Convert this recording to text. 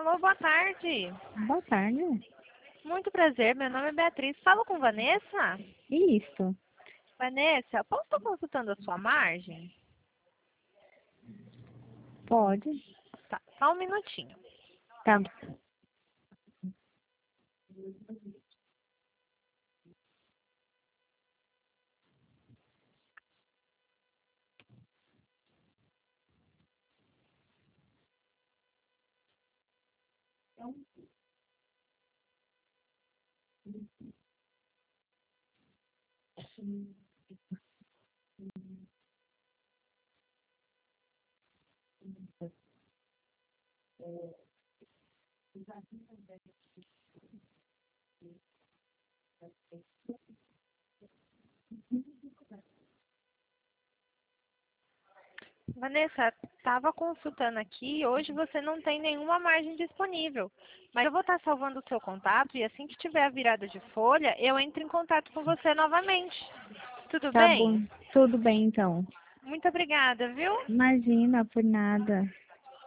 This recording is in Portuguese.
Alô, boa tarde. Boa tarde. Muito prazer, meu nome é Beatriz. Falo com Vanessa? Isso. Vanessa, posso estar consultando a sua margem? Pode. Tá, só um minutinho. Tá. Vanessa, estava consultando aqui, hoje você não tem nenhuma margem disponível. Mas eu vou estar salvando o seu contato e assim que tiver a virada de folha, eu entro em contato com você novamente. Tudo Tá bom. bem? Tudo bem, então. Muito obrigada, viu? Imagina, por nada.